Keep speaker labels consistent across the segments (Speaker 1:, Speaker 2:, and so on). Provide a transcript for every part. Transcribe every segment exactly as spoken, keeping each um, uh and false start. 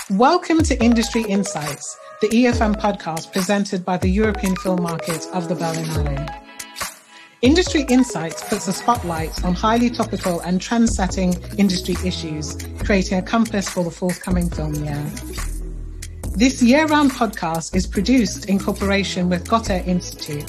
Speaker 1: Welcome to Industry Insights, the E F M podcast presented by the European Film Market of the Berlinale. Industry Insights puts a spotlight on highly topical and trend-setting industry issues, creating a compass for the forthcoming film year. This year-round podcast is produced in cooperation with Goethe Institute.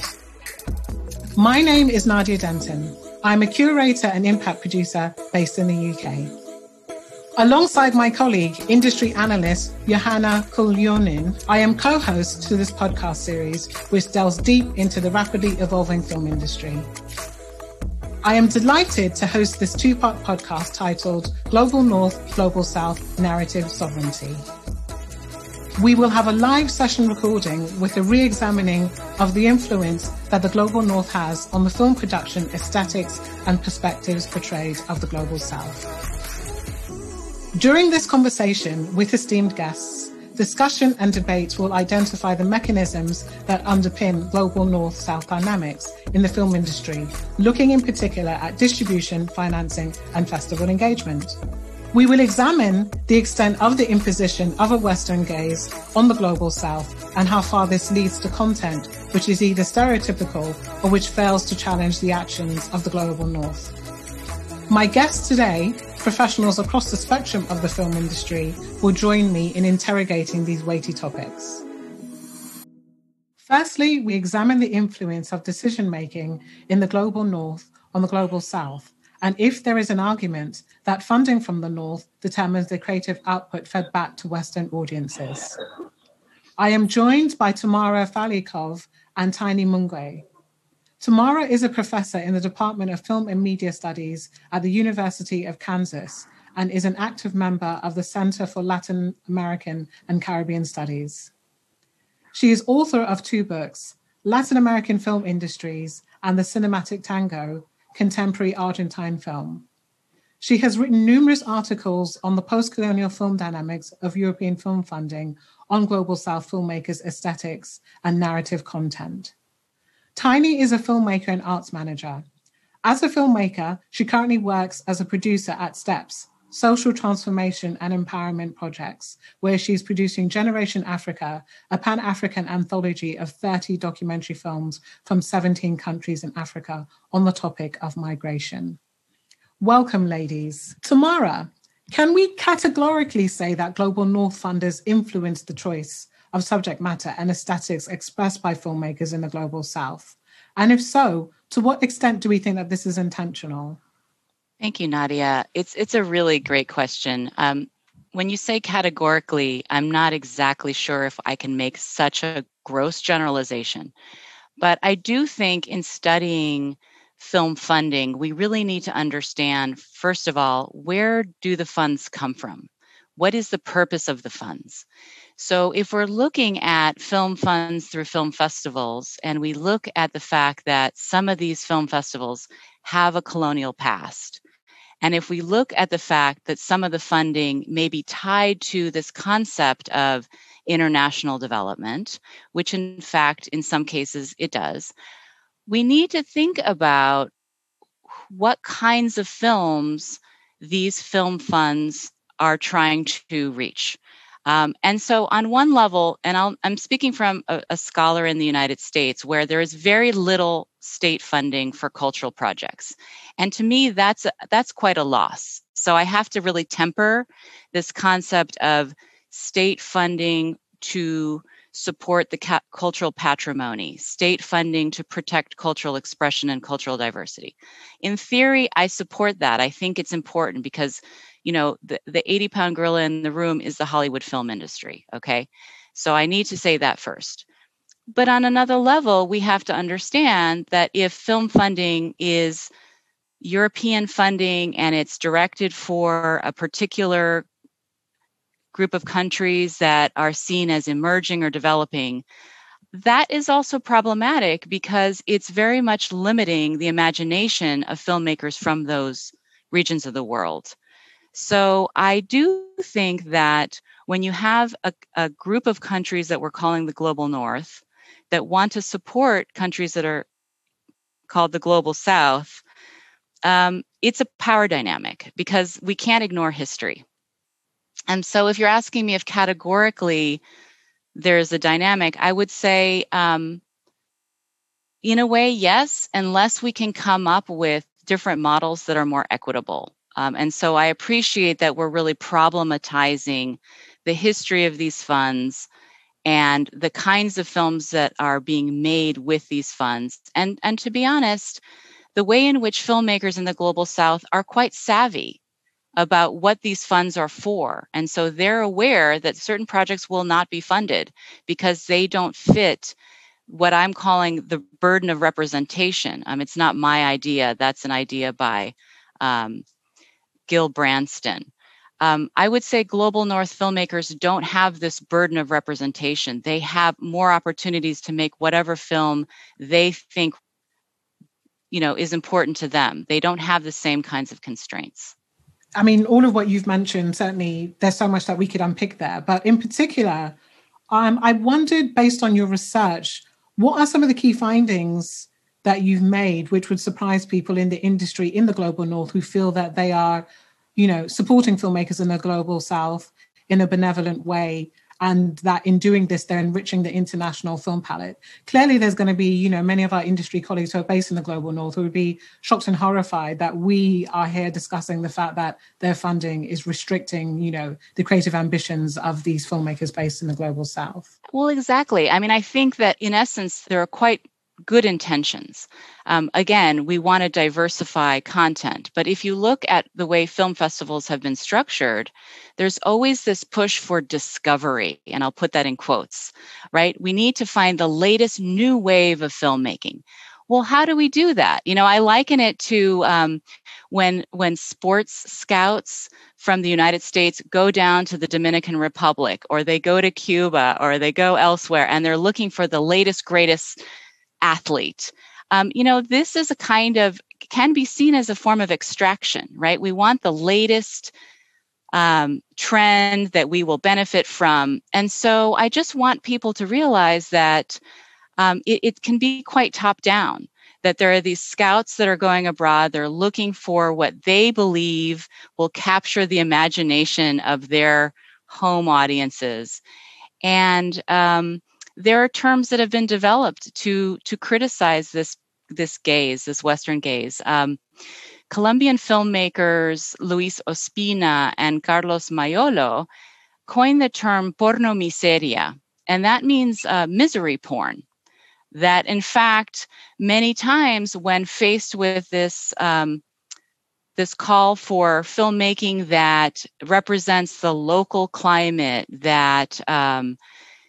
Speaker 1: My name is Nadia Denton. I'm a curator and impact producer based in the U K. Alongside my colleague, industry analyst Johanna Kuljonen, I am co-host to this podcast series, which delves deep into the rapidly evolving film industry. I am delighted to host this two-part podcast titled Global North, Global South, Narrative Sovereignty. We will have a live session recording with a re-examining of the influence that the Global North has on the film production aesthetics and perspectives portrayed of the Global South. During this conversation with esteemed guests, discussion and debate will identify the mechanisms that underpin Global North-South dynamics in the film industry, looking in particular at distribution, financing, and festival engagement. We will examine the extent of the imposition of a Western gaze on the Global South and how far this leads to content which is either stereotypical or which fails to challenge the actions of the Global North. My guests today, professionals across the spectrum of the film industry, will join me in interrogating these weighty topics. Firstly, we examine the influence of decision-making in the Global North on the Global South, and if there is an argument that funding from the North determines the creative output fed back to Western audiences. I am joined by Tamara Falikov and Tiny Mungwe. Tamara is a professor in the Department of Film and Media Studies at the University of Kansas and is an active member of the Center for Latin American and Caribbean Studies. She is author of two books, Latin American Film Industries and The Cinematic Tango, Contemporary Argentine Film. She has written numerous articles on the post-colonial film dynamics of European film funding, on Global South filmmakers' aesthetics and narrative content. Tiny is a filmmaker and arts manager. As a filmmaker, she currently works as a producer at STEPS, Social Transformation and Empowerment Projects, where she's producing Generation Africa, a Pan-African anthology of thirty documentary films from seventeen countries in Africa on the topic of migration. Welcome, ladies. Tamara, can we categorically say that Global North funders influenced the choice of subject matter and aesthetics expressed by filmmakers in the Global South? And if so, to what extent do we think that this is intentional?
Speaker 2: Thank you, Nadia. It's it's a really great question. Um, when you say categorically, I'm not exactly sure if I can make such a gross generalization. But I do think in studying film funding, we really need to understand, first of all, where do the funds come from? What is the purpose of the funds? So if we're looking at film funds through film festivals, and we look at the fact that some of these film festivals have a colonial past, and if we look at the fact that some of the funding may be tied to this concept of international development, which in fact, in some cases it does, we need to think about what kinds of films these film funds are trying to reach. Um, and so on one level, and I'll, I'm speaking from a, a scholar in the United States where there is very little state funding for cultural projects. And to me, that's, a, that's quite a loss. So I have to really temper this concept of state funding to support the ca- cultural patrimony, state funding to protect cultural expression and cultural diversity. In theory, I support that. I think it's important because you know, the, the eighty pound gorilla in the room is the Hollywood film industry, okay? So I need to say that first. But on another level, we have to understand that if film funding is European funding and it's directed for a particular group of countries that are seen as emerging or developing, that is also problematic because it's very much limiting the imagination of filmmakers from those regions of the world. So I do think that when you have a, a group of countries that we're calling the Global North that want to support countries that are called the Global South, um, it's a power dynamic because we can't ignore history. And so if you're asking me if categorically there's a dynamic, I would say, um, in a way, yes, unless we can come up with different models that are more equitable. Um, and so I appreciate that we're really problematizing the history of these funds and the kinds of films that are being made with these funds. And, and to be honest, the way in which filmmakers in the Global South are quite savvy about what these funds are for. And so they're aware that certain projects will not be funded because they don't fit what I'm calling the burden of representation. Um, it's not my idea. That's an idea by um, Gil Branston. Um, I would say Global North filmmakers don't have this burden of representation. They have more opportunities to make whatever film they think, you know, is important to them. They don't have the same kinds of constraints.
Speaker 1: I mean, all of what you've mentioned, certainly there's so much that we could unpick there. But in particular, um, I wondered, based on your research, what are some of the key findings that you've made which would surprise people in the industry in the Global North who feel that they are, you know, supporting filmmakers in the Global South in a benevolent way, and that in doing this, they're enriching the international film palette? Clearly, there's going to be, you know, many of our industry colleagues who are based in the Global North who would be shocked and horrified that we are here discussing the fact that their funding is restricting, you know, the creative ambitions of these filmmakers based in the Global South.
Speaker 2: Well, exactly. I mean, I think that in essence, there are quite good intentions. Um, again, we want to diversify content, but if you look at the way film festivals have been structured, there's always this push for discovery, and I'll put that in quotes, right? We need to find the latest new wave of filmmaking. Well, how do we do that? You know, I liken it to um, when when sports scouts from the United States go down to the Dominican Republic, or they go to Cuba, or they go elsewhere, and they're looking for the latest, greatest athlete. Um, you know, this is a kind of, can be seen as a form of extraction, right? We want the latest um, trend that we will benefit from. And so I just want people to realize that um, it, it can be quite top down, that there are these scouts that are going abroad. They're looking for what they believe will capture the imagination of their home audiences. And um, there are terms that have been developed to to criticize this this gaze, this Western gaze. Um, Colombian filmmakers Luis Ospina and Carlos Mayolo coined the term porno miseria, and that means uh, misery porn. That in fact, many times when faced with this um, this call for filmmaking that represents the local climate, that um,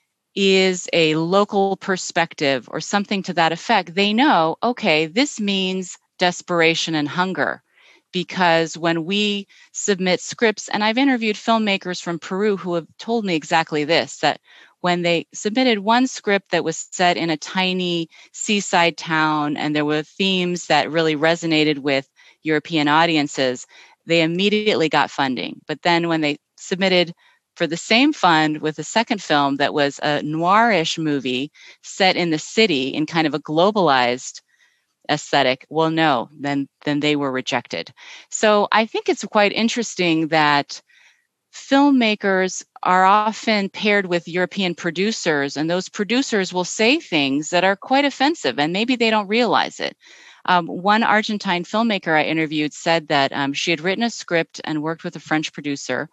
Speaker 2: is a local perspective or something to that effect, they know, okay, this means desperation and hunger. Because when we submit scripts, and I've interviewed filmmakers from Peru who have told me exactly this, that when they submitted one script that was set in a tiny seaside town and there were themes that really resonated with European audiences, they immediately got funding. But then when they submitted for the same fund with a second film that was a noirish movie set in the city in kind of a globalized aesthetic, well, no, then then they were rejected. So I think it's quite interesting that filmmakers are often paired with European producers, and those producers will say things that are quite offensive, and maybe they don't realize it. Um, one Argentine filmmaker I interviewed said that um, she had written a script and worked with a French producer,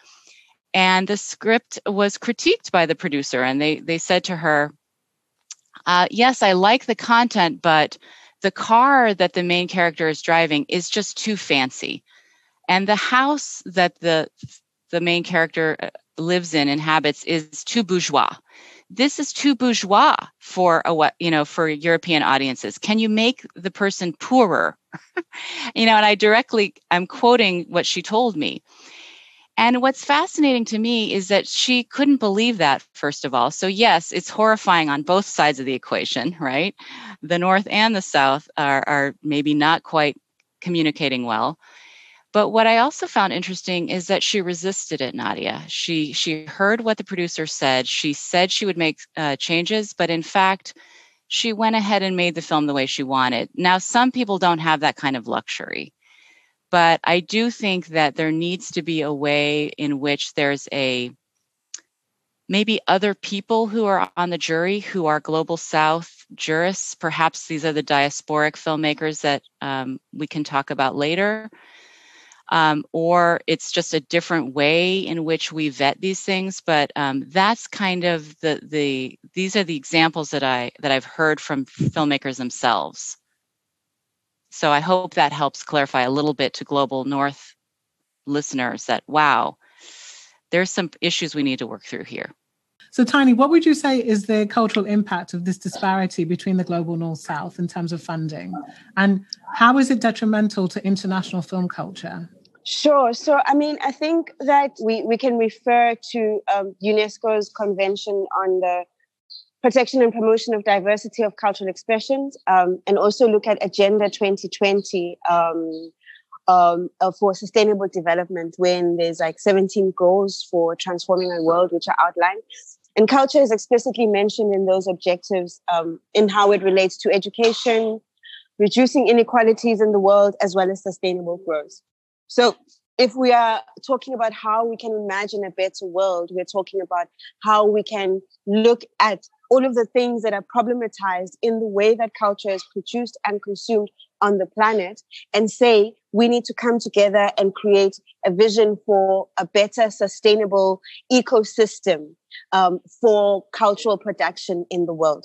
Speaker 2: and the script was critiqued by the producer, and they they said to her, uh, yes, I like the content, but the car that the main character is driving is just too fancy. And the house that the the main character lives in, inhabits, is too bourgeois. This is too bourgeois for a what you know for European audiences. Can you make the person poorer? you know, and I directly I'm quoting what she told me. And what's fascinating to me is that she couldn't believe that, first of all. So yes, it's horrifying on both sides of the equation, right? The North and the South are, are maybe not quite communicating well. But what I also found interesting is that she resisted it, Nadia. She she heard what the producer said. She said she would make uh, changes, but in fact, she went ahead and made the film the way she wanted. Now, some people don't have that kind of luxury. But I do think that there needs to be a way in which there's a maybe other people who are on the jury who are Global South jurists. Perhaps these are the diasporic filmmakers that um, we can talk about later. Um, or it's just a different way in which we vet these things. But um, that's kind of the the these are the examples that I that I've heard from filmmakers themselves. So I hope that helps clarify a little bit to Global North listeners that, wow, there's some issues we need to work through here.
Speaker 1: So Tiny, what would you say is the cultural impact of this disparity between the Global North-South in terms of funding? And how is it detrimental to international film culture?
Speaker 3: Sure. So, I mean, I think that we, we can refer to um, UNESCO's Convention on the Protection and Promotion of Diversity of Cultural Expressions, um, and also look at Agenda twenty twenty um, um, uh, for sustainable development, when there's like seventeen goals for transforming our world, which are outlined. And culture is explicitly mentioned in those objectives um, in how it relates to education, reducing inequalities in the world, as well as sustainable growth. So if we are talking about how we can imagine a better world, we're talking about how we can look at all of the things that are problematized in the way that culture is produced and consumed on the planet, and say we need to come together and create a vision for a better, sustainable ecosystem um, for cultural production in the world.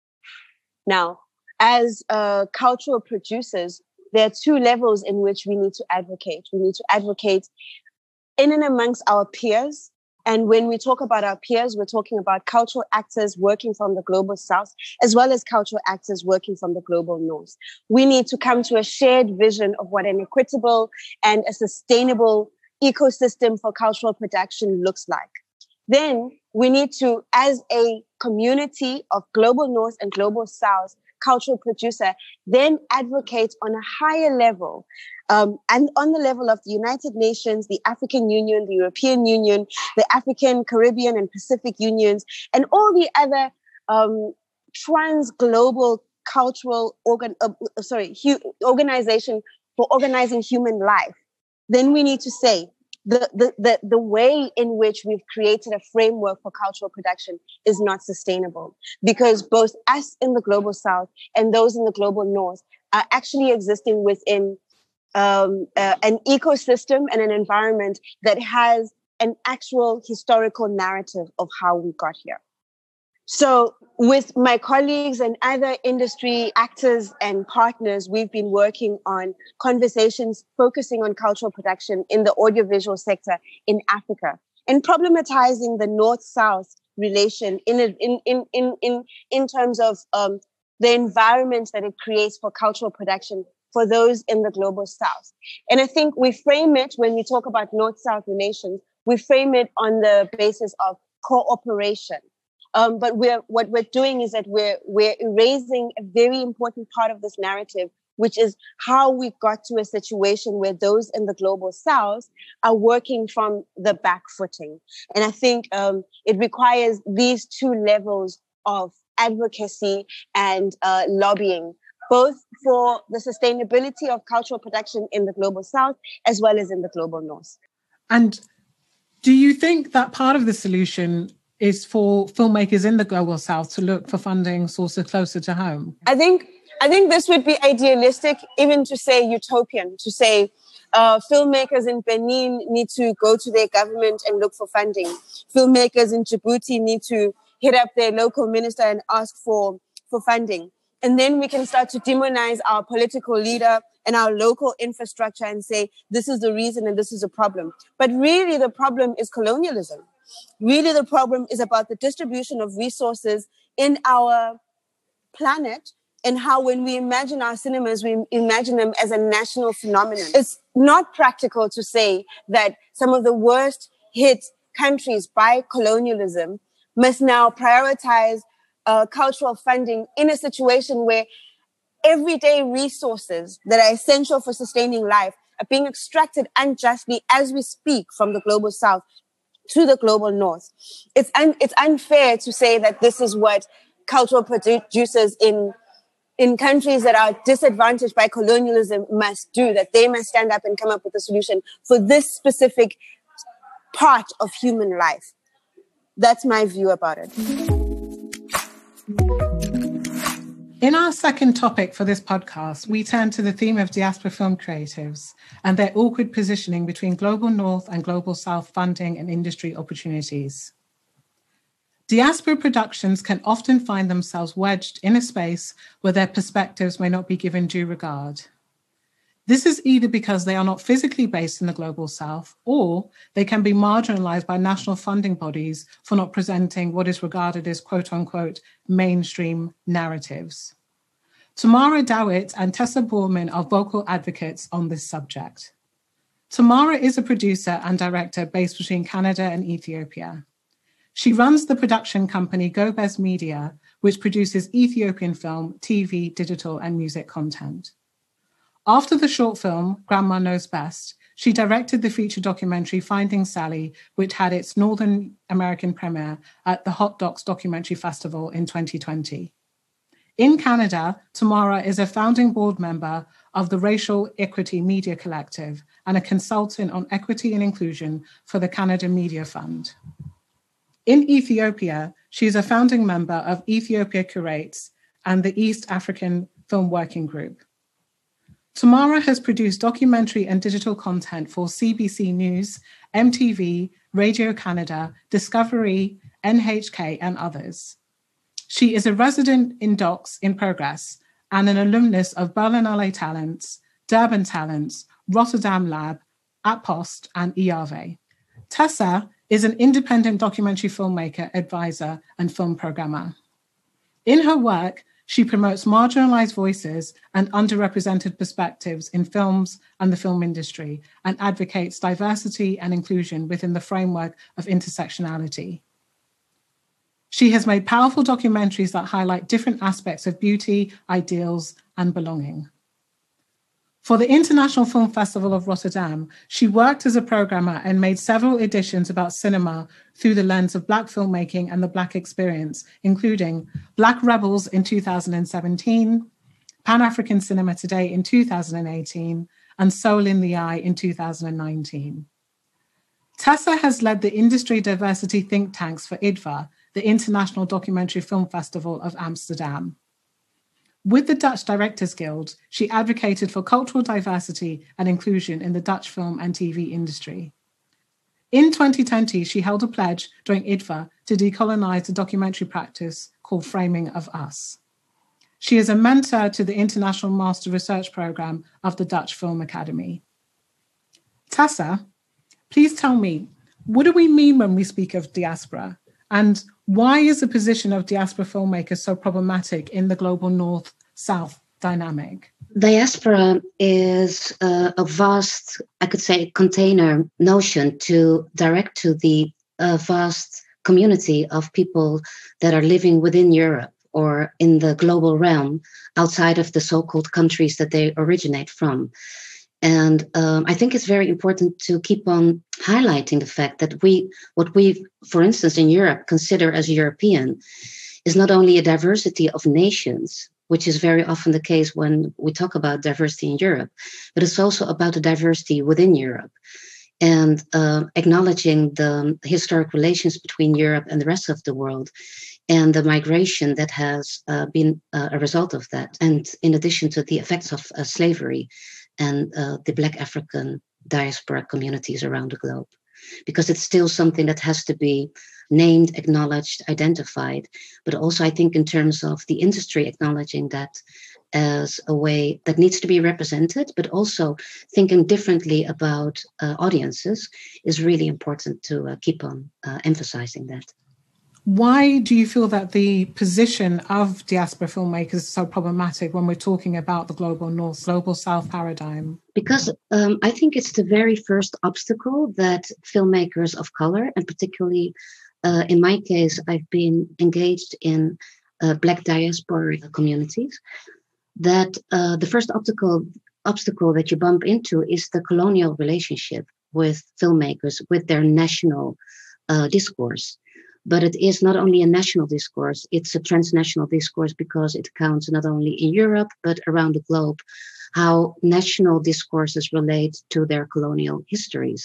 Speaker 3: Now, as uh, cultural producers, there are two levels in which we need to advocate. We need to advocate in and amongst our peers. And when we talk about our peers, we're talking about cultural actors working from the Global South, as well as cultural actors working from the Global North. We need to come to a shared vision of what an equitable and a sustainable ecosystem for cultural production looks like. Then we need to, as a community of Global North and Global South cultural producer, then advocate on a higher level um, and on the level of the United Nations, the African Union, the European Union, the African, Caribbean, and Pacific Unions, and all the other um, trans-global cultural organ, uh, sorry, hu- organization for organizing human life. Then we need to say, The, the, the, the way in which we've created a framework for cultural production is not sustainable, because both us in the Global South and those in the Global North are actually existing within um, uh, an ecosystem and an environment that has an actual historical narrative of how we got here. So with my colleagues and other industry actors and partners, we've been working on conversations focusing on cultural production in the audiovisual sector in Africa, and problematizing the North-South relation in, in, in, in, in, in terms of um, the environment that it creates for cultural production for those in the Global South. And I think we frame it, when we talk about North-South relations, we frame it on the basis of cooperation. Um, but we're, what we're doing is that we're, we're erasing a very important part of this narrative, which is how we got to a situation where those in the Global South are working from the back footing. And I think um, it requires these two levels of advocacy and uh, lobbying, both for the sustainability of cultural production in the Global South, as well as in the Global North.
Speaker 1: And do you think that part of the solution is for filmmakers in the Global South to look for funding sources closer to home?
Speaker 3: I think I think this would be idealistic, even to say utopian, to say uh, filmmakers in Benin need to go to their government and look for funding. Filmmakers in Djibouti need to hit up their local minister and ask for, for funding. And then we can start to demonize our political leader and our local infrastructure and say, this is the reason and this is the problem. But really the problem is colonialism. Really, the problem is about the distribution of resources in our planet, and how when we imagine our cinemas, we imagine them as a national phenomenon. It's not practical to say that some of the worst hit countries by colonialism must now prioritize uh, cultural funding in a situation where everyday resources that are essential for sustaining life are being extracted unjustly as we speak from the Global South to the Global North. It's un- it's unfair to say that this is what cultural producers in in countries that are disadvantaged by colonialism must do, that they must stand up and come up with a solution for this specific part of human life. That's my view about it.
Speaker 1: In our second topic for this podcast, we turn to the theme of diaspora film creatives and their awkward positioning between Global North and Global South funding and industry opportunities. Diaspora productions can often find themselves wedged in a space where their perspectives may not be given due regard. This is either because they are not physically based in the Global South, or they can be marginalized by national funding bodies for not presenting what is regarded as quote-unquote mainstream narratives. Tamara Dawit and Tessa Borman are vocal advocates on this subject. Tamara is a producer and director based between Canada and Ethiopia. She runs the production company Gobez Media, which produces Ethiopian film, T V, digital, and music content. After the short film, Grandma Knows Best, she directed the feature documentary Finding Sally, which had its Northern American premiere at the Hot Docs Documentary Festival in twenty twenty. In Canada, Tamara is a founding board member of the Racial Equity Media Collective and a consultant on equity and inclusion for the Canada Media Fund. In Ethiopia, she is a founding member of Ethiopia Curates and the East African Film Working Group. Tamara has produced documentary and digital content for C B C News, M T V, Radio Canada, Discovery, N H K, and others. She is a resident in Docs in Progress and an alumnus of Berlinale Talents, Durban Talents, Rotterdam Lab, Atpost, and I A V E. Tessa is an independent documentary filmmaker, advisor, and film programmer. In her work, she promotes marginalized voices and underrepresented perspectives in films and the film industry and advocates diversity and inclusion within the framework of intersectionality. She has made powerful documentaries that highlight different aspects of beauty, ideals, and belonging. For the International Film Festival of Rotterdam, she worked as a programmer and made several editions about cinema through the lens of Black filmmaking and the Black experience, including Black Rebels in two thousand seventeen, Pan-African Cinema Today in two thousand eighteen, and Soul in the Eye in two thousand nineteen. Tessa has led the industry diversity think tanks for I D F A, the International Documentary Film Festival of Amsterdam. With the Dutch Directors Guild, she advocated for cultural diversity and inclusion in the Dutch film and T V industry. In twenty twenty, she held a pledge during I D F A to decolonize the documentary practice called Framing of Us. She is a mentor to the International Master Research Program of the Dutch Film Academy. Tessa, please tell me, what do we mean when we speak of diaspora? And why is the position of diaspora filmmakers so problematic in the global North-South dynamic?
Speaker 4: Diaspora is uh, a vast, I could say, container notion to direct to the uh, vast community of people that are living within Europe or in the global realm outside of the so-called countries that they originate from. And um, I think it's very important to keep on highlighting the fact that we, what we, for instance, in Europe consider as European is not only a diversity of nations, which is very often the case when we talk about diversity in Europe, but it's also about the diversity within Europe and uh, acknowledging the historic relations between Europe and the rest of the world and the migration that has uh, been uh, a result of that. And in addition to the effects of uh, slavery and uh, the Black African diaspora communities around the globe, because it's still something that has to be named, acknowledged, identified, but also I think in terms of the industry acknowledging that as a way that needs to be represented, but also thinking differently about uh, audiences is really important to uh, keep on uh, emphasizing that.
Speaker 1: Why do you feel that the position of diaspora filmmakers is so problematic when we're talking about the global North, global South paradigm?
Speaker 4: Because um, I think it's the very first obstacle that filmmakers of color, and particularly uh, in my case, I've been engaged in uh, Black diaspora communities, that uh, the first obstacle, obstacle that you bump into is the colonial relationship with filmmakers, with their national uh, discourse. But it is not only a national discourse, it's a transnational discourse because it counts not only in Europe, but around the globe, how national discourses relate to their colonial histories.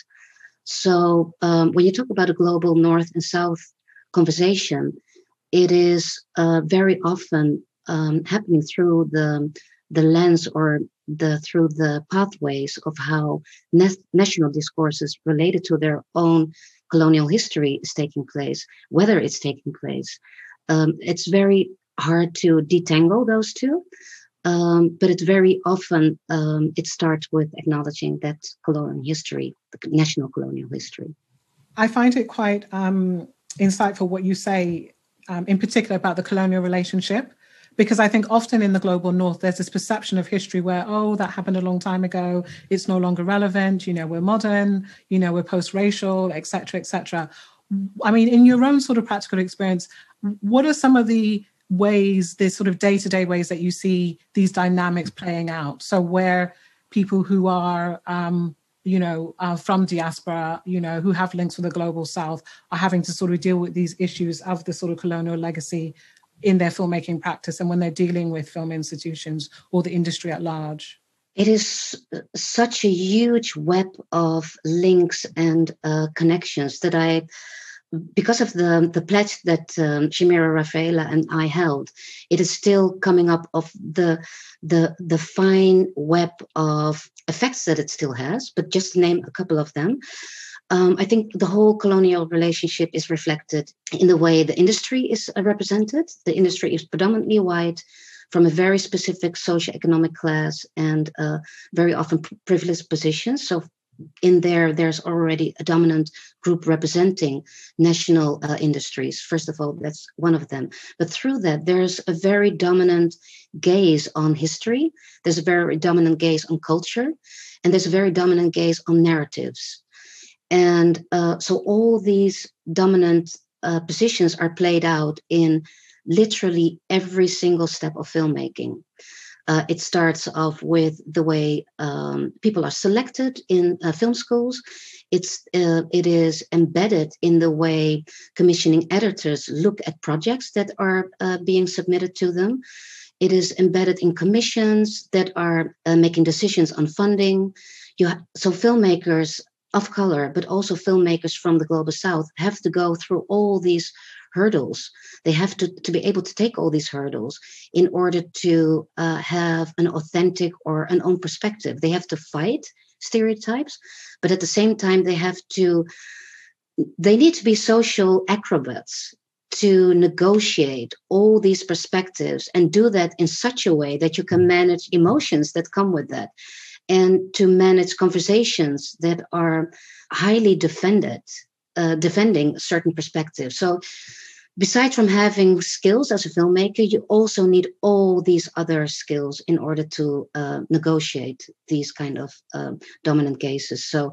Speaker 4: So um, when you talk about a global North and South conversation, it is uh, very often um, happening through the the lens or the through the pathways of how na- national discourses related to their own colonial history is taking place, whether it's taking place. Um, it's very hard to detangle those two, um, but it very often um, it starts with acknowledging that colonial history, the national colonial history.
Speaker 1: I find it quite um, insightful what you say, um, in particular about the colonial relationship, because I think often in the global North, there's this perception of history where, oh, that happened a long time ago. It's no longer relevant. You know, we're modern, you know, we're post-racial, et cetera, et cetera. I mean, in your own sort of practical experience, what are some of the ways, the sort of day-to-day ways that you see these dynamics playing out? So where people who are, um, you know, uh, from diaspora, you know, who have links with the global South are having to sort of deal with these issues of the sort of colonial legacy in their filmmaking practice and when they're dealing with film institutions or the industry at large?
Speaker 4: It is such a huge web of links and uh, connections that I, because of the, the pledge that um, Chimera Rafaela and I held, it is still coming up of the, the, the fine web of effects that it still has, but just to name a couple of them. Um, I think the whole colonial relationship is reflected in the way the industry is uh, represented. The industry is predominantly white, from a very specific socioeconomic class and uh, very often privileged positions. So in there, there's already a dominant group representing national uh, industries. First of all, that's one of them. But through that, there's a very dominant gaze on history. There's a very dominant gaze on culture. And there's a very dominant gaze on narratives. And uh, so all these dominant uh, positions are played out in literally every single step of filmmaking. Uh, it starts off with the way um, people are selected in uh, film schools. It's uh, it is embedded in the way commissioning editors look at projects that are uh, being submitted to them. It is embedded in commissions that are uh, making decisions on funding. You ha- so filmmakers of color, but also filmmakers from the global South have to go through all these hurdles. They have to, to be able to take all these hurdles in order to uh, have an authentic or an own perspective. They have to fight stereotypes, but at the same time, they have to, they need to be social acrobats to negotiate all these perspectives and do that in such a way that you can manage emotions that come with that, and to manage conversations that are highly defended, uh, defending certain perspectives. So besides from having skills as a filmmaker, you also need all these other skills in order to uh, negotiate these kind of uh, dominant cases. So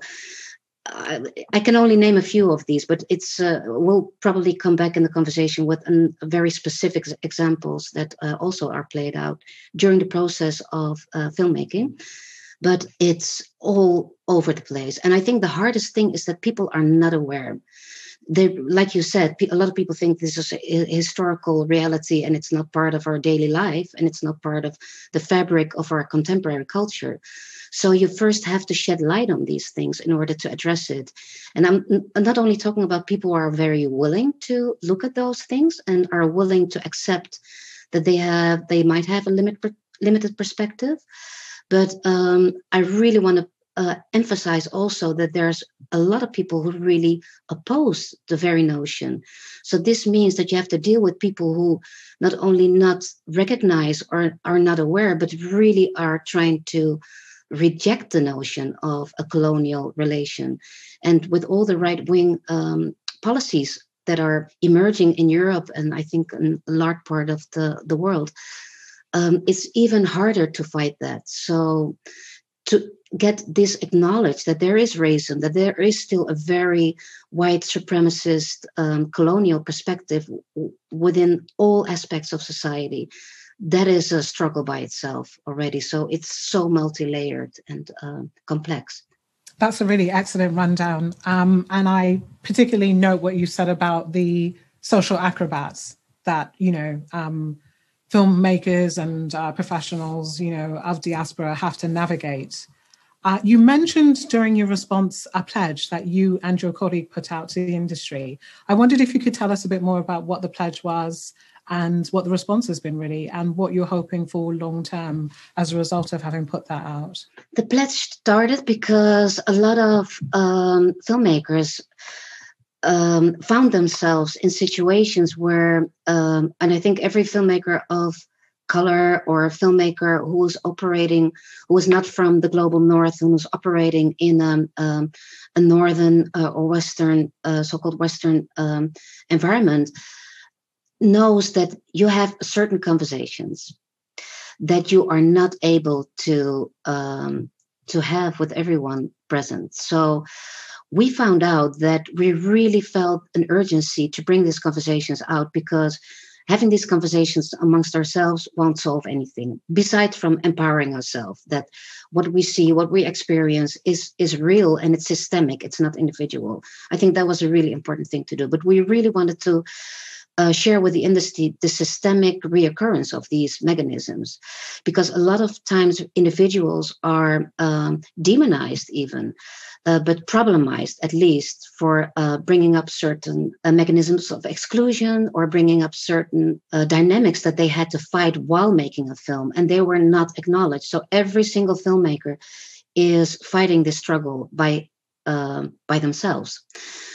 Speaker 4: uh, I can only name a few of these, but it's uh, we'll probably come back in the conversation with an, very specific examples that uh, also are played out during the process of uh, filmmaking. But it's all over the place. And I think the hardest thing is that people are not aware. They, like you said, a lot of people think this is a historical reality and it's not part of our daily life and it's not part of the fabric of our contemporary culture. So you first have to shed light on these things in order to address it. And I'm not only talking about people who are very willing to look at those things and are willing to accept that they have, they might have a limit, limited perspective. But um, I really want to uh, emphasize also that there's a lot of people who really oppose the very notion. So this means that you have to deal with people who not only not recognize or are not aware, but really are trying to reject the notion of a colonial relation. And with all the right-wing um, policies that are emerging in Europe, and I think in a large part of the, the world, Um, it's even harder to fight that. So to get this acknowledged that there is racism, that there is still a very white supremacist um, colonial perspective w- within all aspects of society, that is a struggle by itself already. So it's so multi-layered and uh, complex.
Speaker 1: That's a really excellent rundown. Um, and I particularly note what you said about the social acrobats that, you know, um, filmmakers and uh, professionals, you know, of diaspora have to navigate. Uh, you mentioned during your response a pledge that you and your colleague put out to the industry. I wondered if you could tell us a bit more about what the pledge was and what the response has been really, and what you're hoping for long term as a result of having put that out.
Speaker 4: The pledge started because a lot of um, filmmakers um, found themselves in situations where, um, and I think every filmmaker of color or a filmmaker who was operating, who was not from the global north, who was operating in um, um, a northern uh, or western, uh, so-called western um, environment, knows that you have certain conversations that you are not able to um, to have with everyone present. So we found out that we really felt an urgency to bring these conversations out, because having these conversations amongst ourselves won't solve anything, besides from empowering ourselves, that what we see, what we experience is, is real and it's systemic, it's not individual. I think that was a really important thing to do. But we really wanted to uh, share with the industry the systemic reoccurrence of these mechanisms, because a lot of times individuals are um, demonized even, Uh, but problemized at least for uh, bringing up certain uh, mechanisms of exclusion or bringing up certain uh, dynamics that they had to fight while making a film, and they were not acknowledged. So every single filmmaker is fighting this struggle by uh, by themselves.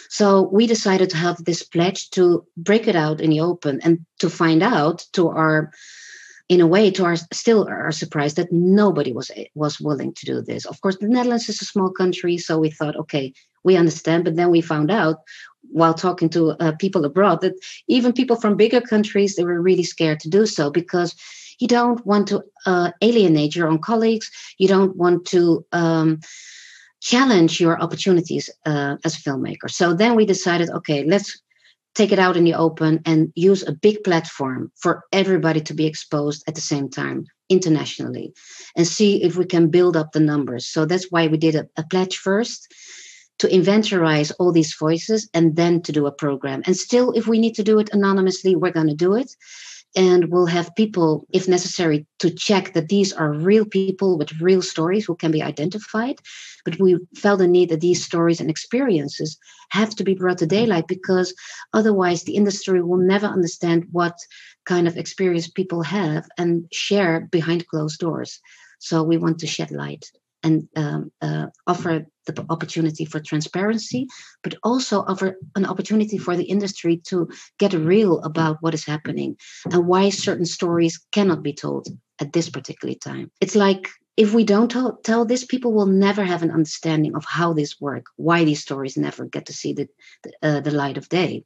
Speaker 4: So we decided to have this pledge to break it out in the open and to find out, to our in a way, to our still our surprise, that nobody was was willing to do this. Of course, the Netherlands is a small country, so we thought, okay, we understand. But then we found out, while talking to uh, people abroad, that even people from bigger countries, they were really scared to do so, because you don't want to uh, alienate your own colleagues. You don't want to um, challenge your opportunities uh, as a filmmaker. So then we decided, okay, let's take it out in the open and use a big platform for everybody to be exposed at the same time internationally, and see if we can build up the numbers. So that's why we did a, a pledge first, to inventorize all these voices, and then to do a program. And still, if we need to do it anonymously, we're going to do it. And we'll have people, if necessary, to check that these are real people with real stories who can be identified. But we felt the need that these stories and experiences have to be brought to daylight, because otherwise the industry will never understand what kind of experience people have and share behind closed doors. So we want to shed light and um, uh, offer the opportunity for transparency, but also offer an opportunity for the industry to get real about what is happening and why certain stories cannot be told at this particular time. It's like, if we don't tell, tell this, people will never have an understanding of how this works, why these stories never get to see the, the, uh, the light of day.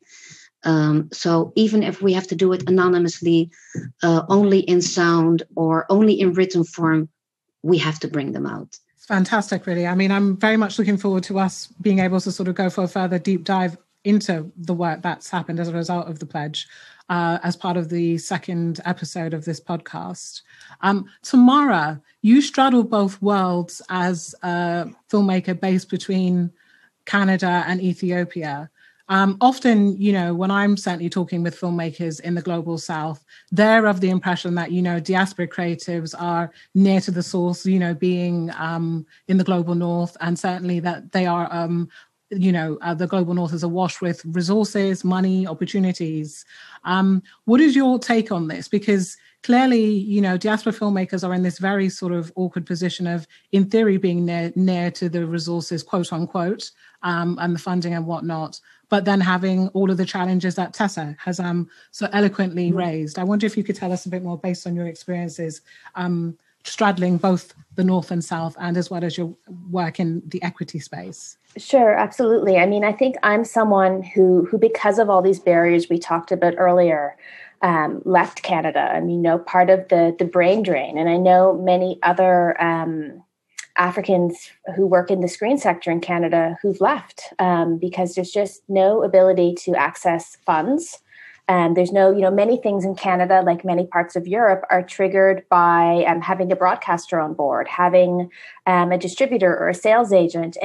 Speaker 4: Um, so even if we have to do it anonymously, uh, only in sound or only in written form, we have to bring them out.
Speaker 1: It's fantastic, really. I mean, I'm very much looking forward to us being able to sort of go for a further deep dive into the work that's happened as a result of the pledge uh, as part of the second episode of this podcast. Um, Tamara, you straddle both worlds as a filmmaker based between Canada and Ethiopia. Um, often, you know, when I'm certainly talking with filmmakers in the global south, they're of the impression that, you know, diaspora creatives are near to the source, you know, being um, in the global north, and certainly that they are, um, you know, uh, the global north is awash with resources, money, opportunities. Um, what is your take on this? Because clearly, you know, diaspora filmmakers are in this very sort of awkward position of, in theory, being near, near to the resources, quote unquote, um, and the funding and whatnot, but then having all of the challenges that Tessa has um, so eloquently mm-hmm. raised. I wonder if you could tell us a bit more based on your experiences um, straddling both the North and South, and as well as your work in the equity space.
Speaker 5: Sure, absolutely. I mean, I think I'm someone who, who because of all these barriers we talked about earlier, um, left Canada. I mean, you know, part of the, the brain drain. And I know many other um, Africans who work in the screen sector in Canada who've left um, because there's just no ability to access funds. Um, there's no, you know, many things in Canada, like many parts of Europe, are triggered by um, having a broadcaster on board, having um, a distributor or a sales agent. And if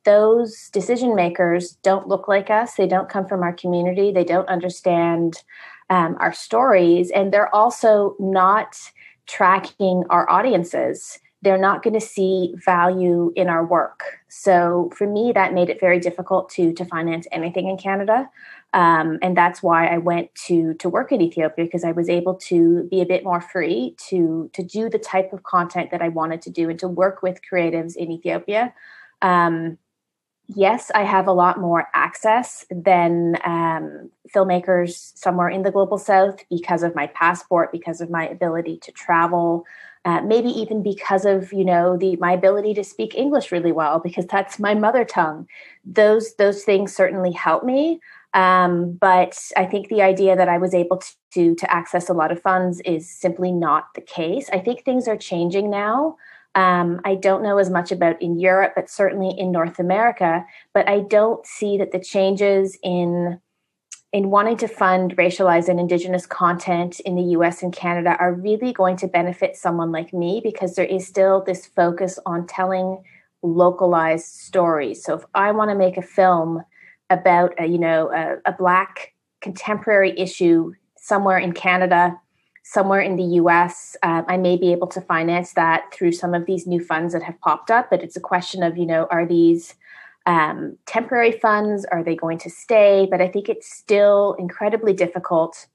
Speaker 5: those decision makers don't look like us. They don't come from our community. They don't understand um, our stories. And they're also not tracking our audiences. They're not going to see value in our work. So for me, that made it very difficult to, to finance anything in Canada. Um, and that's why I went to, to work in Ethiopia, because I was able to be a bit more free to, to do the type of content that I wanted to do and to work with creatives in Ethiopia. Um, yes, I have a lot more access than um, filmmakers somewhere in the Global South because of my passport, because of my ability to travel, uh, maybe even because of, you know, the my ability to speak English really well, because that's my mother tongue. Those those things certainly help me. Um, but I think the idea that I was able to, to to access a lot of funds is simply not the case. I think things are changing now. Um, I don't know as much about in Europe, but certainly in North America. But I don't see that the changes in in wanting to fund racialized and Indigenous content in the U S and Canada are really going to benefit someone like me, because there is still this focus on telling localized stories. So if I want to make a film about a, you know a, a Black contemporary issue somewhere in Canada, somewhere in the U S, uh, I may be able to finance that through some of these new funds that have popped up. But it's a question of, you know, are these um, temporary funds? Are they going to stay? But I think it's still incredibly difficult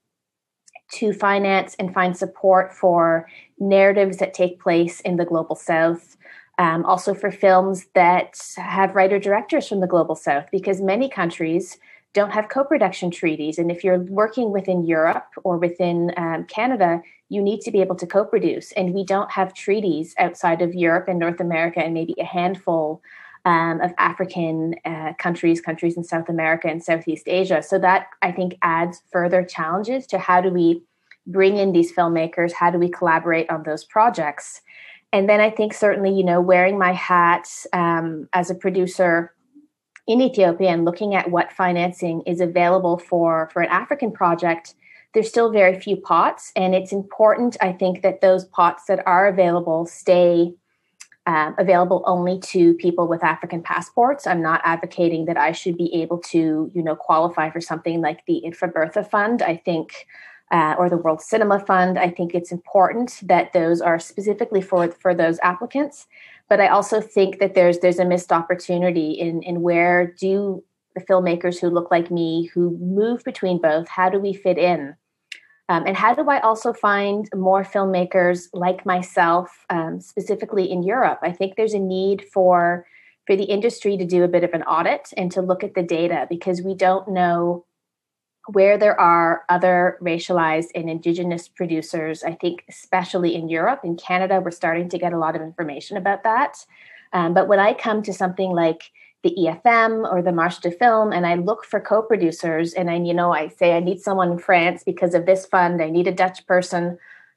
Speaker 5: to finance and find support for narratives that take place in the Global South. Um, also for films that have writer-directors from the Global South, because many countries don't have co-production treaties. And if you're working within Europe or within um, Canada, you need to be able to co-produce. And we don't have treaties outside of Europe and North America and maybe a handful um, of African uh, countries, countries in South America and Southeast Asia. So that, I think, adds further challenges to how do we bring in these filmmakers? How do we collaborate on those projects? And then I think certainly, you know, wearing my hat um, as a producer in Ethiopia and looking at what financing is available for, for an African project, there's still very few pots. And it's important, I think, that those pots that are available stay um, available only to people with African passports. I'm not advocating that I should be able to, you know, qualify for something like the Infrabertha Fund. I think Uh, or the World Cinema Fund. I think it's important that those are specifically for, for those applicants. But I also think that there's there's a missed opportunity in, in where do the filmmakers who look like me, who move between both, how do we fit in? Um, and how do I also find more filmmakers like myself, um, specifically in Europe? I think there's a need for, for the industry to do a bit of an audit and to look at the data, because we don't know where there are other racialized and Indigenous producers. I think especially in Europe. In Canada, we're starting to get a lot of information about that. Um, but when I come to something like the E F M or the Marché du Film, and I look for co-producers, and I, you know, I say I need someone in France because of this fund, I need a Dutch person,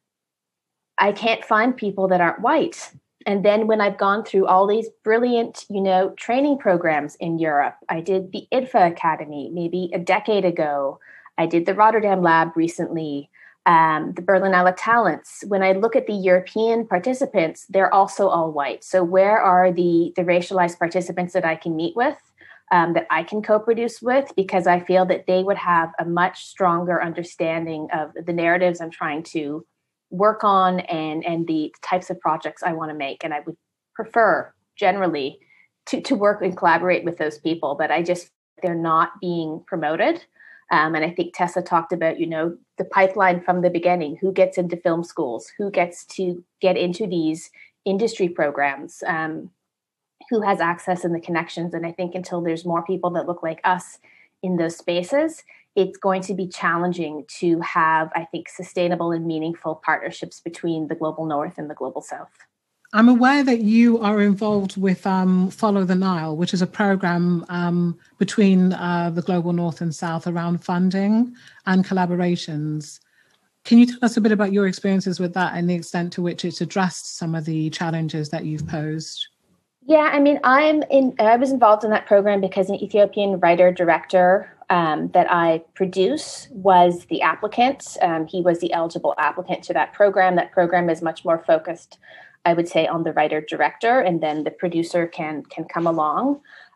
Speaker 5: I can't find people that aren't white. And then when I've gone through all these brilliant, you know, training programs in Europe, I did the I D F A Academy maybe a decade ago. I did the Rotterdam Lab recently, um, the Berlinale Talents. When I look at the European participants, they're also all white. So where are the, the racialized participants that I can meet with, um, that I can co-produce with? Because I feel that they would have a much stronger understanding of the narratives I'm trying to work on and and the types of projects I want to make. And I would prefer generally to, to work and collaborate with those people, but I just, they're not being promoted. Um, and I think Tessa talked about, you know, the pipeline from the beginning, who gets into film schools, who gets to get into these industry programs, um, who has access and the connections. And I think until there's more people that look like us in those spaces, it's going to be challenging to have, I think, sustainable and meaningful partnerships between the Global North and the Global South.
Speaker 1: I'm aware that you are involved with um, Follow the Nile, which is a program um, between uh, the Global North and South around funding and collaborations. Can you tell us a bit about your experiences with that and the extent to which it's addressed some of the challenges that you've posed?
Speaker 5: Yeah, I mean, I'm in. I was involved in that program because an Ethiopian writer-director um, that I produce was the applicant. Um, he was the eligible applicant to that program. That program is much more focused, I would say, on the writer-director, and then the producer can can come along.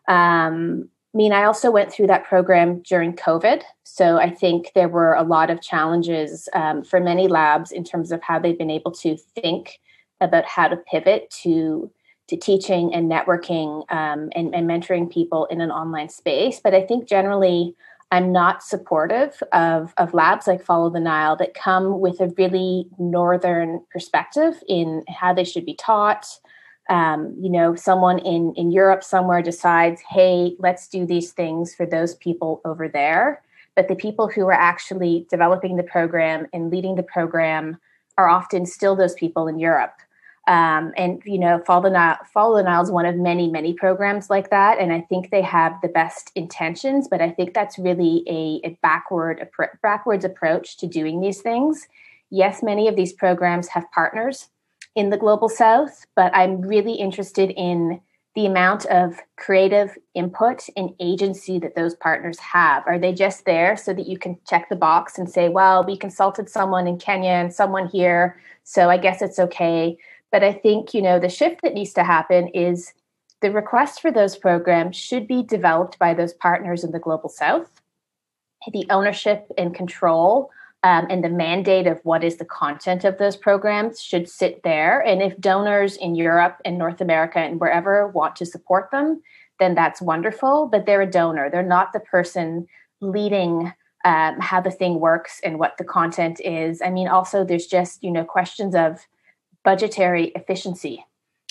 Speaker 5: Um, I mean, I also went through that program during COVID. So I think there were a lot of challenges um, for many labs in terms of how they've been able to think about how to pivot to, to teaching and networking um, and, and mentoring people in an online space. But I think generally, I'm not supportive of, of labs like Follow the Nile that come with a really northern perspective in how they should be taught. Um, you know, someone in, in Europe somewhere decides, hey, let's do these things for those people over there. But the people who are actually developing the program and leading the program are often still those people in Europe. Um, and, you know, Follow the Nile, Follow the Nile is one of many, many programs like that. And I think they have the best intentions, but I think that's really a, a backward, backwards approach to doing these things. Yes, many of these programs have partners in the Global South, but I'm really interested in the amount of creative input and agency that those partners have. Are they just there so that you can check the box and say, well, we consulted someone in Kenya and someone here, so I guess it's okay. But I think, you know, the shift that needs to happen is the request for those programs should be developed by those partners in the Global South. The ownership and control um, and the mandate of what is the content of those programs should sit there. And if donors in Europe and North America and wherever want to support them, then that's wonderful. But they're a donor. They're not the person leading um, how the thing works and what the content is. I mean, also, there's just, you know, questions of budgetary efficiency.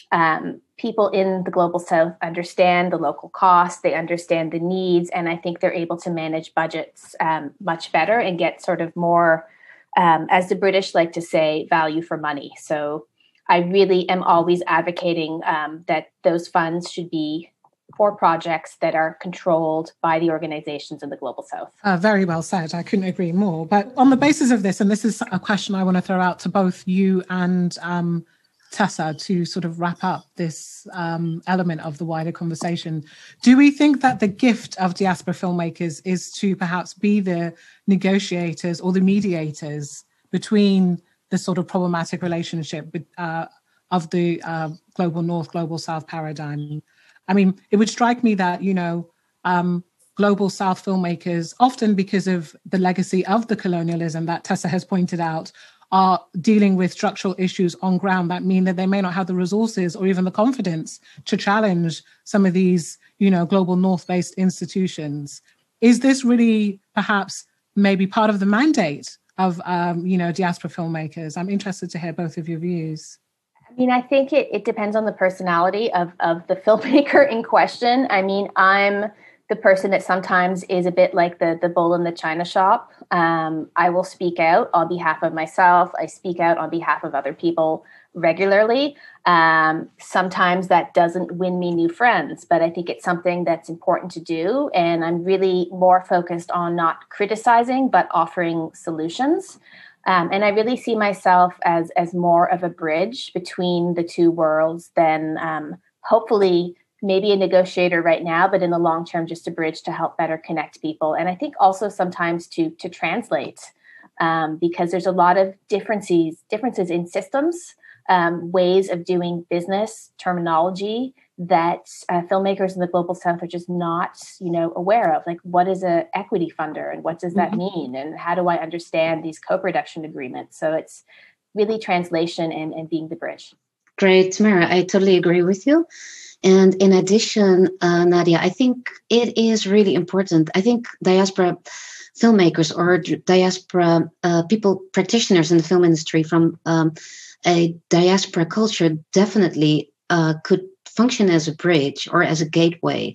Speaker 5: Um, people in the Global South understand the local costs, they understand the needs, and I think they're able to manage budgets um, much better and get sort of more, um, as the British like to say, value for money. So I really am always advocating um, that those funds should be for projects that are controlled by the organizations in the Global South.
Speaker 1: Uh, very well said. I couldn't agree more. But on the basis of this, and this is a question I want to throw out to both you and um, Tessa to sort of wrap up this um, element of the wider conversation. Do we think that the gift of diaspora filmmakers is to perhaps be the negotiators or the mediators between the sort of problematic relationship uh, of the uh, global North, global South paradigm? I mean, it would strike me that, you know, um, global South filmmakers, often because of the legacy of the colonialism that Tessa has pointed out, are dealing with structural issues on ground that mean that they may not have the resources or even the confidence to challenge some of these, you know, global North-based institutions. Is this really perhaps maybe part of the mandate of, um, you know, diaspora filmmakers? I'm interested to hear both of your views.
Speaker 5: I mean, I think it, it depends on the personality of, of the filmmaker in question. I mean, I'm the person that sometimes is a bit like the, the bull in the china shop. Um, I will speak out on behalf of myself. I speak out on behalf of other people regularly. Um, sometimes that doesn't win me new friends, but I think it's something that's important to do. And I'm really more focused on not criticizing, but offering solutions. Um, and I really see myself as as more of a bridge between the two worlds than um, hopefully maybe a negotiator right now, but in the long term, just a bridge to help better connect people. And I think also sometimes to to translate, um, because there's a lot of differences differences in systems, um, ways of doing business, terminology that uh, filmmakers in the Global South are just not, you know, aware of. Like, what is a equity funder and what does that mm-hmm. mean? And how do I understand these co-production agreements? So it's really translation and, and being the bridge.
Speaker 4: Great, Tamara. I totally agree with you. And in addition, uh, Nadia, I think it is really important. I think diaspora filmmakers or diaspora uh, people, practitioners in the film industry from um, a diaspora culture definitely uh, could function as a bridge or as a gateway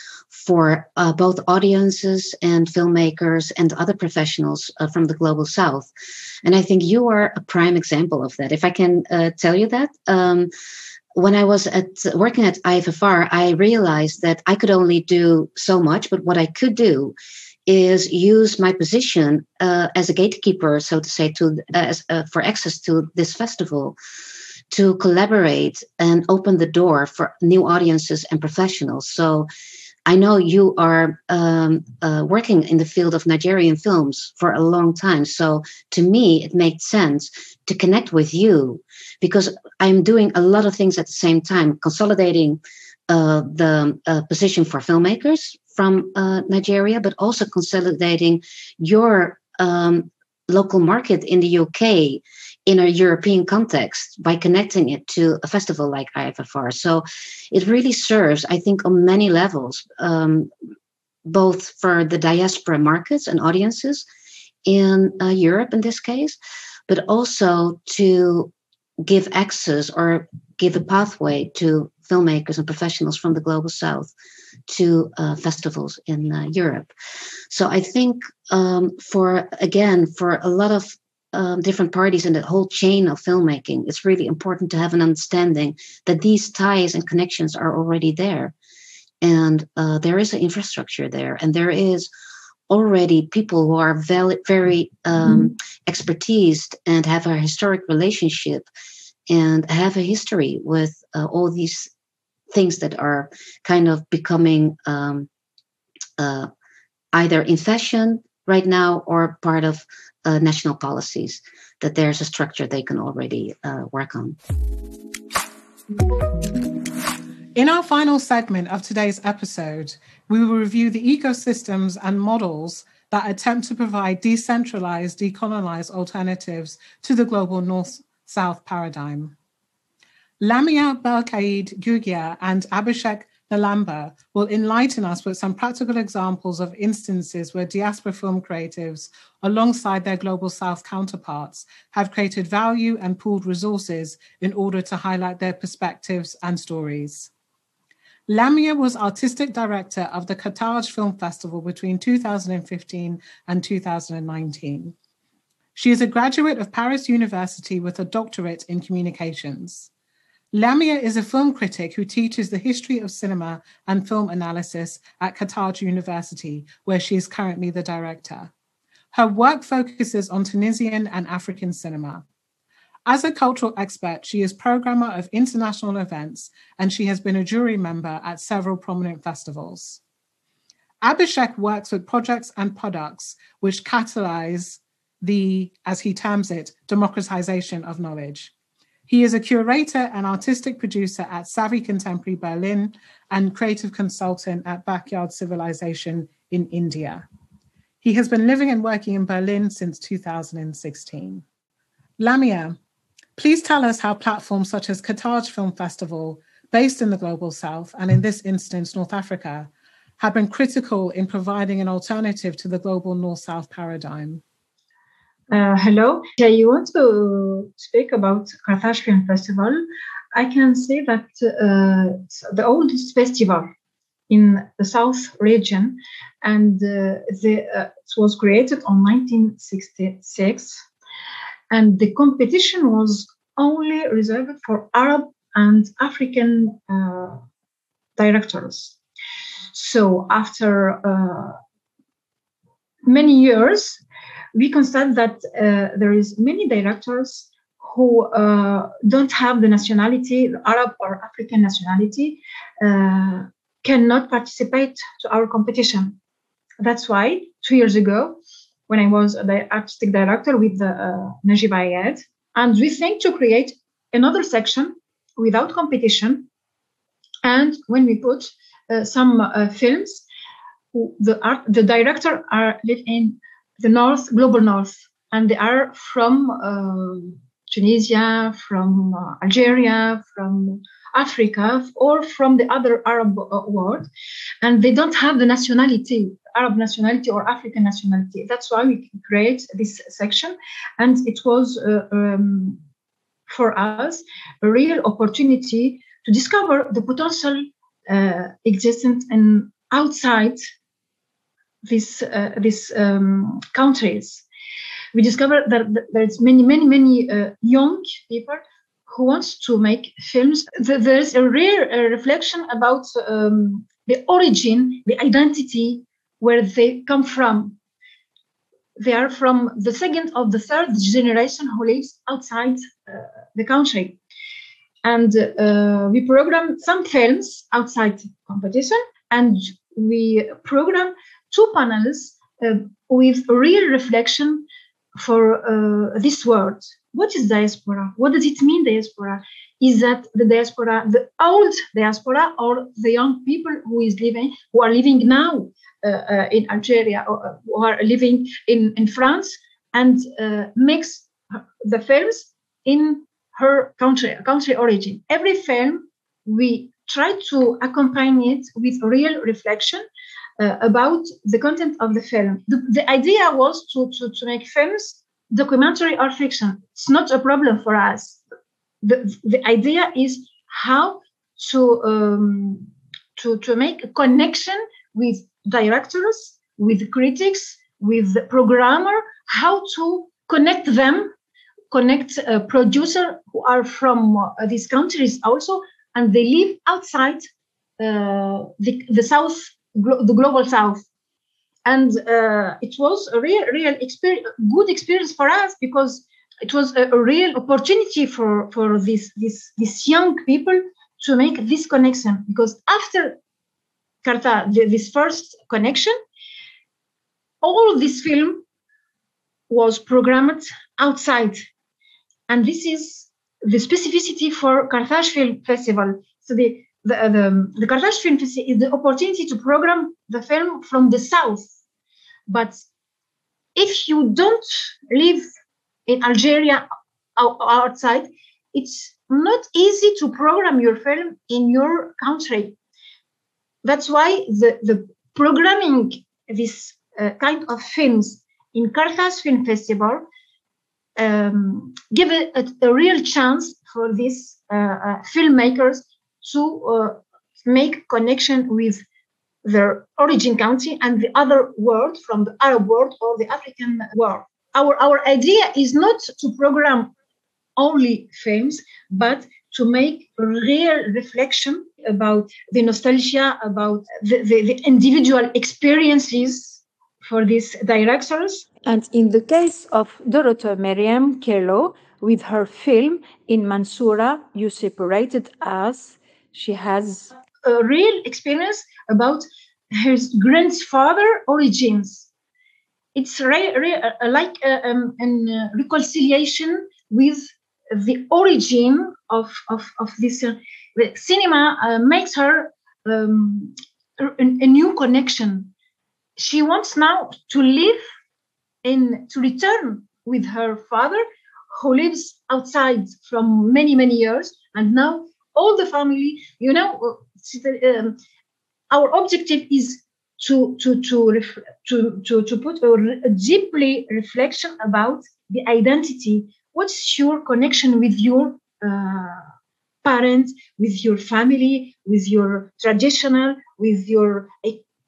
Speaker 4: for uh, both audiences and filmmakers and other professionals uh, from the Global South. And I think you are a prime example of that. If I can uh, tell you that, um, when I was at working at I F F R, I realized that I could only do so much, but what I could do is use my position uh, as a gatekeeper, so to say, to as, uh, for access to this festival, to collaborate and open the door for new audiences and professionals. So I know you are um, uh, working in the field of Nigerian films for a long time. So to me, it made sense to connect with you because I'm doing a lot of things at the same time, consolidating uh, the uh, position for filmmakers from uh, Nigeria, but also consolidating your um, local market in the U K in a European context by connecting it to a festival like I F F R. So it really serves, I think, on many levels, um, both for the diaspora markets and audiences in uh, Europe in this case, but also to give access or give a pathway to filmmakers and professionals from the global south to uh, festivals in uh, Europe. So I think um, for, again, for a lot of um, different parties in the whole chain of filmmaking, it's really important to have an understanding that these ties and connections are already there. And uh, there is an infrastructure there, and there is already people who are very, very um, mm-hmm. expertised and have a historic relationship and have a history with uh, all these things that are kind of becoming um, uh, either in fashion right now or part of uh, national policies, that there's a structure they can already uh, work on.
Speaker 1: In our final segment of today's episode, we will review the ecosystems and models that attempt to provide decentralized, decolonized alternatives to the global North-South paradigm. Lamia Belkaid Gugia and Abhishek Nalamba will enlighten us with some practical examples of instances where diaspora film creatives, alongside their global South counterparts, have created value and pooled resources in order to highlight their perspectives and stories. Lamia was artistic director of the Carthage Film Festival between two thousand fifteen and two thousand nineteen. She is a graduate of Paris University with a doctorate in communications. Lamia is a film critic who teaches the history of cinema and film analysis at Carthage University, where she is currently the director. Her work focuses on Tunisian and African cinema. As a cultural expert, she is programmer of international events, and she has been a jury member at several prominent festivals. Abhishek works with projects and products which catalyze the, as he terms it, democratization of knowledge. He is a curator and artistic producer at Savvy Contemporary Berlin and creative consultant at Backyard Civilization in India. He has been living and working in Berlin since two thousand sixteen. Lamia, please tell us how platforms such as Carthage Film Festival, based in the Global South, and in this instance, North Africa, have been critical in providing an alternative to the global North-South paradigm.
Speaker 6: Uh, hello. Yeah, you want to speak about Carthage Film Festival? I can say that uh, it's the oldest festival in the South region, and uh, the, uh, it was created on nineteen sixty-six, and the competition was only reserved for Arab and African uh, directors. So after uh, many years, we constate that uh, there is many directors who uh, don't have the nationality, the Arab or African nationality, uh, cannot participate to our competition. That's why two years ago, when I was the artistic director with the, uh, Najib Ayad, and we think to create another section without competition. And when we put uh, some uh, films, the art, the director are live in the North, global North, and they are from uh, Tunisia, from uh, Algeria, from Africa, or from the other Arab uh, world, and they don't have the nationality, Arab nationality or African nationality. That's why we create this section, and it was uh, um, for us a real opportunity to discover the potential uh, existent and outside these uh, these um, countries. We discovered that there's many, many, many uh, young people who wants to make films. There's a rare uh, reflection about um, the origin, the identity, where they come from. They are from the second or the third generation who lives outside uh, the country. And uh, we program some films outside competition, and we program two panels uh, with real reflection for uh, this world, what is diaspora? What does it mean, diaspora? Is that the diaspora, the old diaspora, or the young people who is living, who are living now uh, uh, in Algeria, or uh, who are living in, in France, and uh, makes the films in her country, country origin. Every film, we try to accompany it with real reflection uh, about the content of the film. The, the idea was to, to, to make films documentary or fiction. It's not a problem for us. The, the idea is how to, um, to, to make a connection with directors, with critics, with the programmer, how to connect them, connect uh, producers who are from uh, these countries also, and they live outside uh, the, the South, glo- the global South. And uh, it was a real, real experience, good experience for us, because it was a, a real opportunity for, for these, these, these young people to make this connection. Because after Carta, the, this first connection, all this film was programmed outside. And this is the specificity for Carthage Film Festival. So the the, the, the Carthage Film Festival is the opportunity to program the film from the South. But if you don't live in Algeria outside, it's not easy to program your film in your country. That's why the, the programming this uh, kind of films in Carthage Film Festival um, give it a, a real chance for these uh, uh, filmmakers to uh, make connection with their origin country and the other world, from the Arab world or the African world. Our, our idea is not to program only films, but to make real reflection about the nostalgia, about the, the, the individual experiences for these directors.
Speaker 7: And in the case of Dorothée Mariam Kerlo, with her film In Mansoura, You Separated Us, she has
Speaker 6: a real experience about her grandfather origins. It's re- re- uh, like a, um, a uh, reconciliation with the origin of, of, of this. Uh, the cinema uh, makes her um, a, a new connection. She wants now to live in, to return with her father, who lives outside from many, many years. And now all the family, you know, um, our objective is to to to ref, to, to to put a, a deeply reflection about the identity. What's your connection with your uh, parents, with your family, with your traditional, with your uh,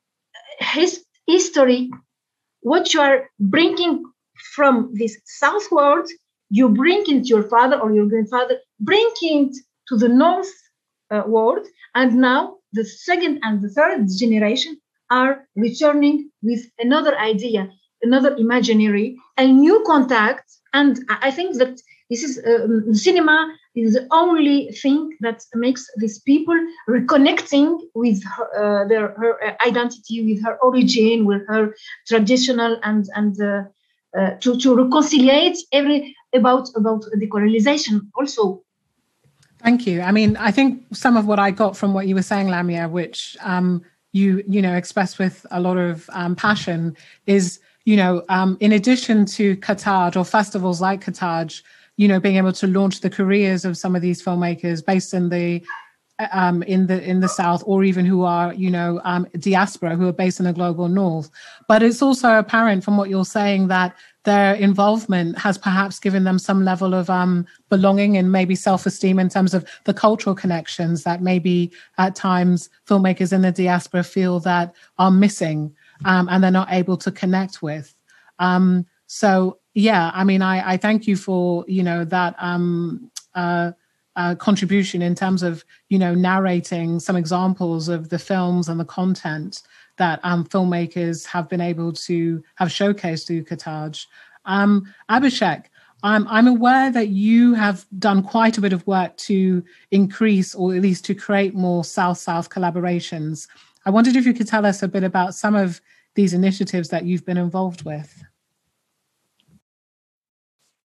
Speaker 6: his, history? What you are bringing from this South world, you bring it your father or your grandfather, bring it to the North uh, world, and now the second and the third generation are returning with another idea, another imaginary, a new contact. And I think that this is um, cinema is the only thing that makes these people reconnecting with her, uh, their her identity, with her origin, with her traditional, and and uh, uh, to to reconciliate every about about decolonization also.
Speaker 1: Thank you. I mean, I think some of what I got from what you were saying, Lamia, which um, you you know expressed with a lot of um, passion, is you know um, in addition to Carthage or festivals like Carthage, you know, being able to launch the careers of some of these filmmakers based in the um, in the in the South, or even who are you know um, diaspora, who are based in the global North. But it's also apparent from what you're saying that their involvement has perhaps given them some level of um, belonging and maybe self-esteem in terms of the cultural connections that maybe at times filmmakers in the diaspora feel that are missing um, and they're not able to connect with. Um, so, yeah, I mean, I, I thank you for, you know, that um, uh, uh, contribution in terms of, you know, narrating some examples of the films and the content that um, filmmakers have been able to have showcased through Carthage. Um, Abhishek, I'm, I'm aware that you have done quite a bit of work to increase, or at least to create more South-South collaborations. I wondered if you could tell us a bit about some of these initiatives that you've been involved with.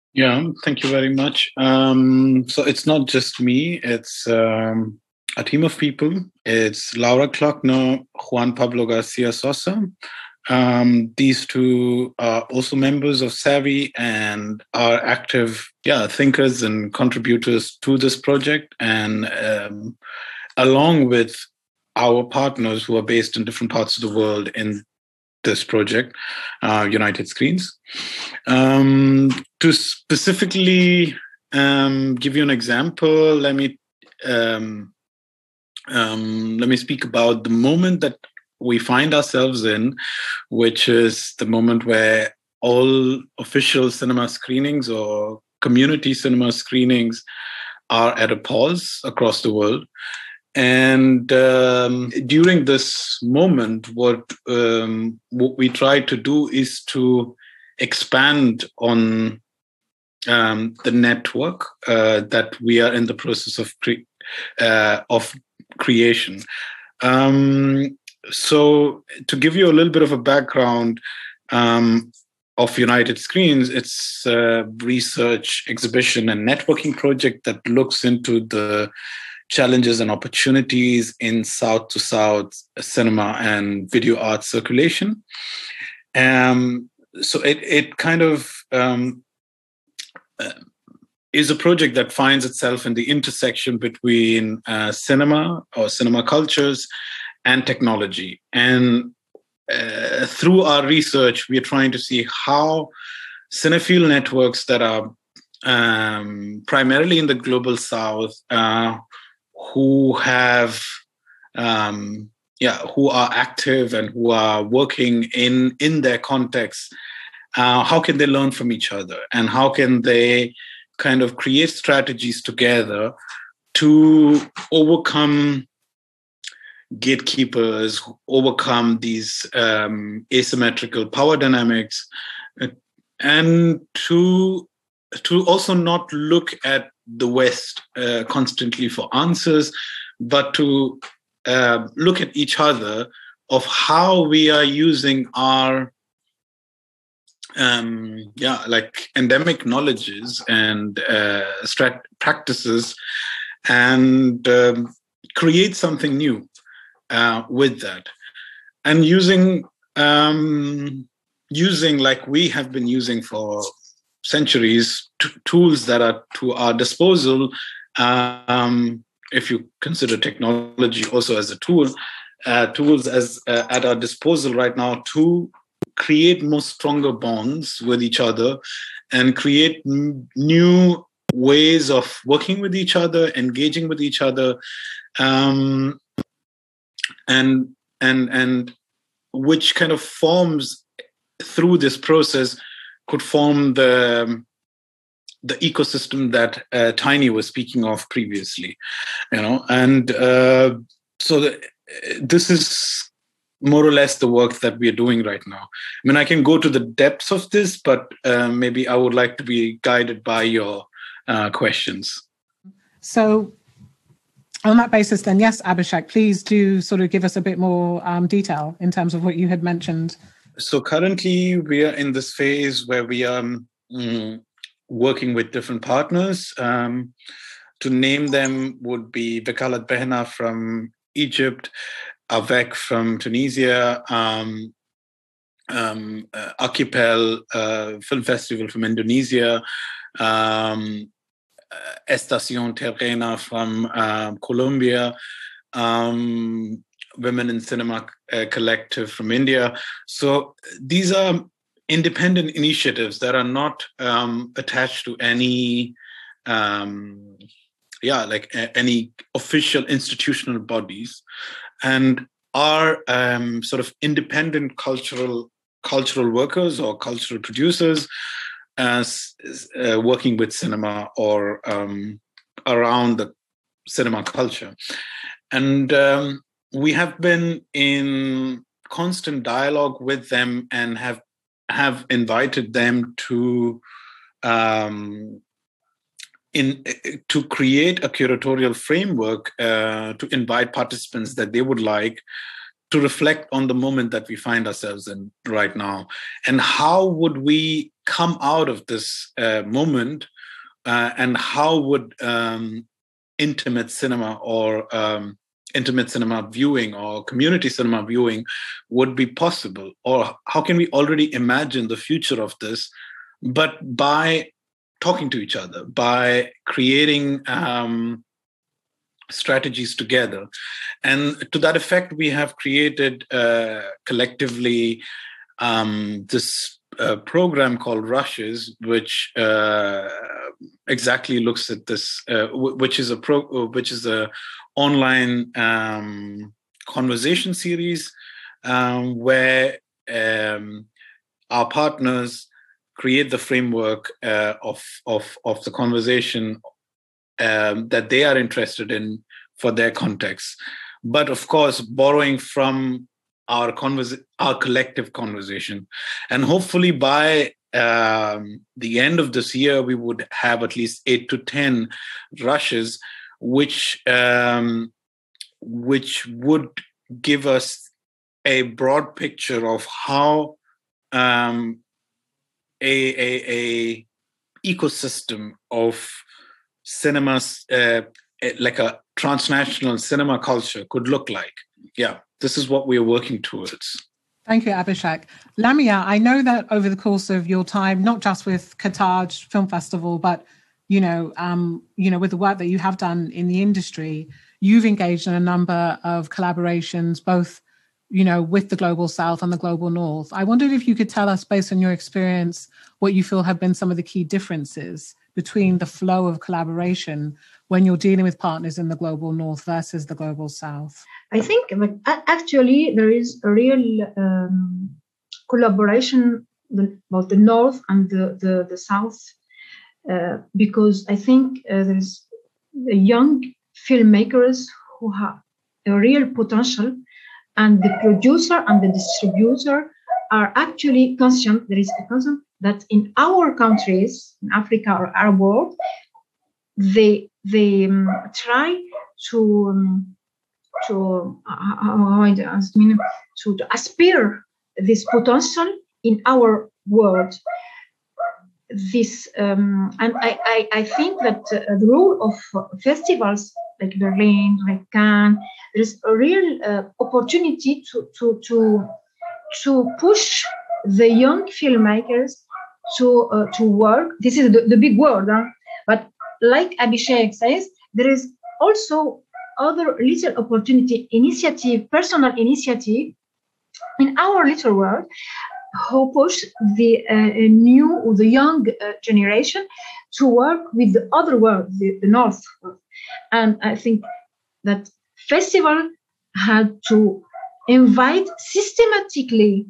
Speaker 8: Yeah, thank you very much. Um, so it's not just me, it's um, a team of people. It's Laura Klockner, Juan Pablo Garcia Sosa. Um, these two are also members of Savvy and are active yeah, thinkers and contributors to this project. And um, along with our partners who are based in different parts of the world in this project, uh, United Screens. Um, to specifically um, give you an example, let me um, um, let me speak about the moment that we find ourselves in, which is the moment where all official cinema screenings or community cinema screenings are at a pause across the world. And um, during this moment, what um, what we try to do is to expand on um, the network uh, that we are in the process of cre- uh, of creation. Um, so, to give you a little bit of a background um, of United Screens, it's a research, exhibition, and networking project that looks into the challenges and opportunities in South-to-South cinema and video art circulation. Um, so it it kind of um, uh, is a project that finds itself in the intersection between uh, cinema or cinema cultures and technology. And uh, through our research, we are trying to see how cinephile networks that are um, primarily in the global South, uh, who have, um, yeah, who are active and who are working in, in their context, uh, how can they learn from each other? And how can they kind of create strategies together to overcome gatekeepers, overcome these um, asymmetrical power dynamics, and to to also not look at the West uh, constantly for answers, but to uh, look at each other of how we are using our um, yeah, like endemic knowledges and uh, strat- practices, and um, create something new uh, with that, and using um, using like we have been using for centuries, t- tools that are to our disposal. Um, if you consider technology also as a tool, uh, tools as uh, at our disposal right now to create more stronger bonds with each other and create n- new ways of working with each other, engaging with each other, um, and and and which kind of forms through this process could form the the ecosystem that uh, Tiny was speaking of previously, you know, and uh, so the, this is more or less the work that we are doing right now. I mean, I can go to the depths of this, but uh, maybe I would like to be guided by your uh, questions.
Speaker 1: So on that basis, then, yes, Abhishek, please do sort of give us a bit more um, detail in terms of what you had mentioned.
Speaker 8: So currently we are in this phase where we are um, working with different partners. Um, to name them would be Vekalat Behna from Egypt, A V E C from Tunisia, um, um, uh, Archipel uh, Film Festival from Indonesia, um, uh, Estación Terrena from uh, Colombia, um, Women in Cinema uh, Collective from India. So these are independent initiatives that are not um, attached to any, um, yeah, like a, any official institutional bodies, and are um, sort of independent cultural cultural workers or cultural producers as uh, working with cinema or um, around the cinema culture. And um, we have been in constant dialogue with them and have have invited them to um, in to create a curatorial framework uh, to invite participants that they would like to reflect on the moment that we find ourselves in right now, and how would we come out of this uh, moment, uh, and how would um, intimate cinema or um, intimate cinema viewing or community cinema viewing would be possible, or how can we already imagine the future of this, but by talking to each other, by creating um, strategies together. And to that effect, we have created uh, collectively um, this uh, program called Rushes, which uh, exactly looks at this, uh, w- which is a pro, which is a online um, conversation series um, where um, our partners create the framework uh, of of of the conversation um, that they are interested in for their context, but of course borrowing from our convers- our collective conversation. And hopefully by um, the end of this year, we would have at least eight to ten rushes, which um, which would give us a broad picture of how um, a, a, a ecosystem of cinemas, uh, like a transnational cinema culture, could look like. Yeah, this is what we are working towards.
Speaker 1: Thank you, Abhishek. Lamia, I know that over the course of your time, not just with Carthage Film Festival, but you know, um, you know, with the work that you have done in the industry, you've engaged in a number of collaborations, both, you know, with the Global South and the Global North. I wondered if you could tell us, based on your experience, what you feel have been some of the key differences between the flow of collaboration when you're dealing with partners in the Global North versus the Global South.
Speaker 6: I think actually there is a real um, collaboration about the North and the, the, the South, uh, because I think uh, there's young filmmakers who have a real potential, and the producer and the distributor are actually conscious, there is a conscience that in our countries, in Africa or Arab world, they they um, try to um, to uh, how I mean to, to aspire this potential in our world. This um, and I, I I think that uh, the role of festivals like Berlin, like Cannes, there is a real uh, opportunity to to to to push the young filmmakers to uh, to work. This is the, the big word, huh? But like Abhishek says, there is also other little opportunity, initiative, personal initiative in our little world who push the uh, new or the young uh, generation to work with the other world, the, the North world. And I think that festival had to invite systematically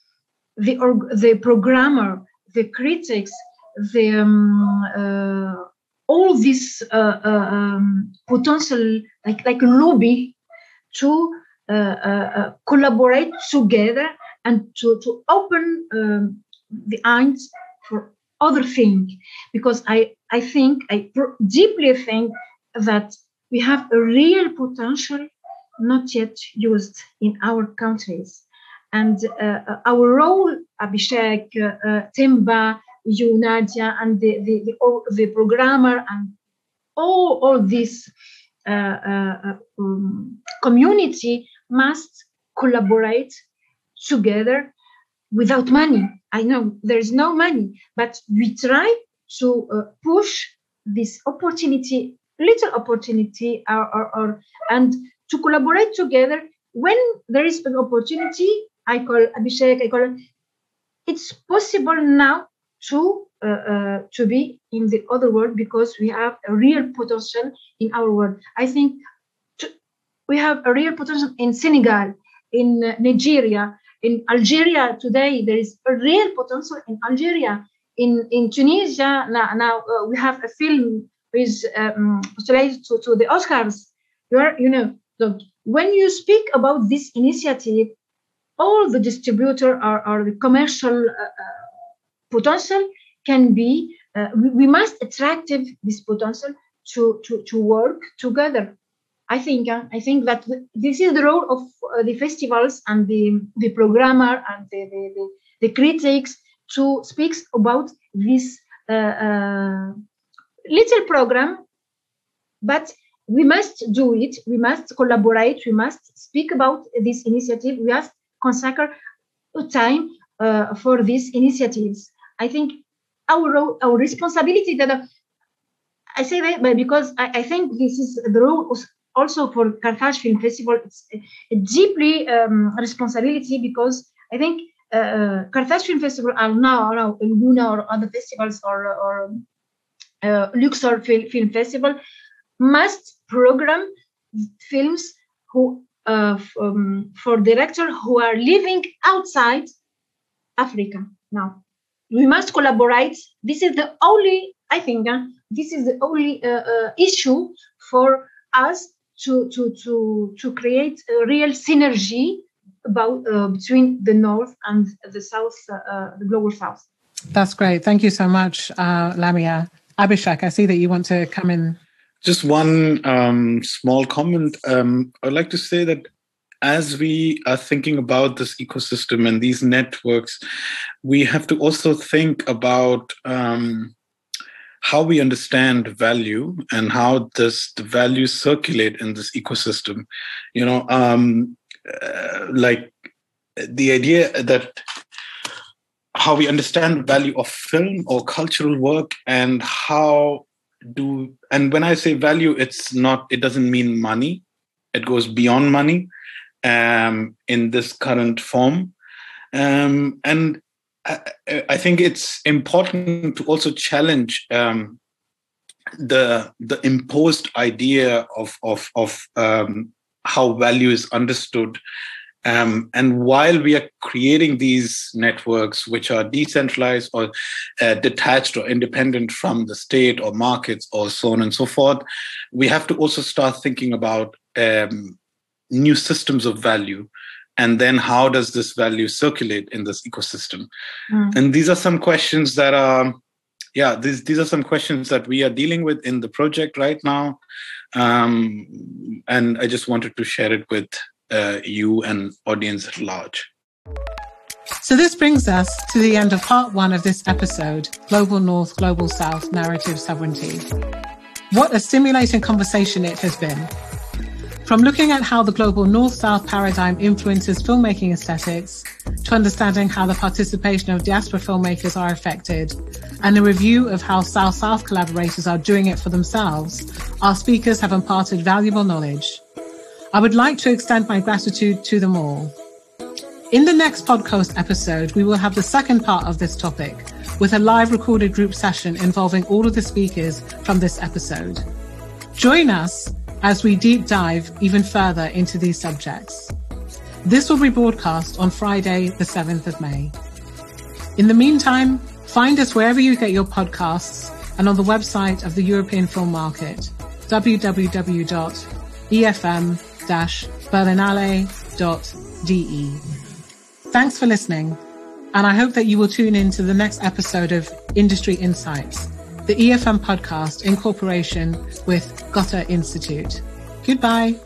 Speaker 6: the org- the programmer, the critics, the um, uh, all this uh, uh, um, potential, like like a lobby, to uh, uh, uh, collaborate together and to to open um, the eyes for other things. Because I I think I pr- deeply think that we have a real potential not yet used in our countries. And uh, our role, Abhishek, uh, uh, Timba, you, Nadia, and the the, the, the programmer, and all, all this uh, uh, um, community must collaborate together without money. I know there's no money, but we try to uh, push this opportunity, little opportunity, or, or, or and to collaborate together. When there is an opportunity, I call Abhishek, I call it, it's possible now to uh, uh, to be in the other world because we have a real potential in our world. I think to, we have a real potential in Senegal, in uh, Nigeria, in Algeria today. There is a real potential in Algeria. In, in Tunisia, now, now uh, we have a film with um, postulated to, to the Oscars. You, are, you know, so when you speak about this initiative, all the distributor or, or the commercial uh, uh, potential can be, uh, we, we must attract this potential to, to, to work together. I think uh, I think that this is the role of uh, the festivals and the, the programmer and the, the, the, the critics to speak about this uh, uh, little program, but we must do it. We must collaborate. We must speak about this initiative. We must consacre time uh, for these initiatives. I think our our responsibility that uh, I say that because I, I think this is the role also for Carthage Film Festival. It's a, a deeply um, responsibility because I think uh, Carthage Film Festival are now, now Luna or other festivals or or uh, Luxor Film, Film Festival must program films who uh, um, for directors who are living outside Africa. Now we must collaborate. This is the only, I think, uh, this is the only uh, uh, issue for us to to to to create a real synergy about uh, between the North and the South, uh, uh, the global South.
Speaker 1: That's great. Thank you so much, uh, Lamia. Abhishek, I see that you want to come in.
Speaker 8: Just one um, small comment. Um, I'd like to say that as we are thinking about this ecosystem and these networks, we have to also think about um, how we understand value and how this the values circulate in this ecosystem. You know, um, uh, like the idea that how we understand the value of film or cultural work and how do, and when I say value, it's not, it doesn't mean money. It goes beyond money um, in this current form. Um, and I, I think it's important to also challenge um, the the imposed idea of of of um, how value is understood. Um, and while we are creating these networks, which are decentralized or uh, detached or independent from the state or markets or so on and so forth, we have to also start thinking about um, new systems of value. And then how does this value circulate in this ecosystem? Mm. And these are some questions that are, yeah, these, these are some questions that we are dealing with in the project right now. Um, and I just wanted to share it with uh, you and audience at large.
Speaker 1: So this brings us to the end of part one of this episode, Global North, Global South, Narrative Sovereignty. What a stimulating conversation it has been. From looking at how the global North-South paradigm influences filmmaking aesthetics, to understanding how the participation of diaspora filmmakers are affected, and a review of how South-South collaborators are doing it for themselves, our speakers have imparted valuable knowledge. I would like to extend my gratitude to them all. In the next podcast episode, we will have the second part of this topic, with a live recorded group session involving all of the speakers from this episode. Join us as we deep dive even further into these subjects. This will be broadcast on Friday, the seventh of May. In the meantime, find us wherever you get your podcasts and on the website of the European Film Market, w w w dot e f m dash berlinale dot d e. Thanks for listening, and I hope that you will tune in to the next episode of Industry Insights, the E F M podcast in cooperation with Goethe Institute. Goodbye.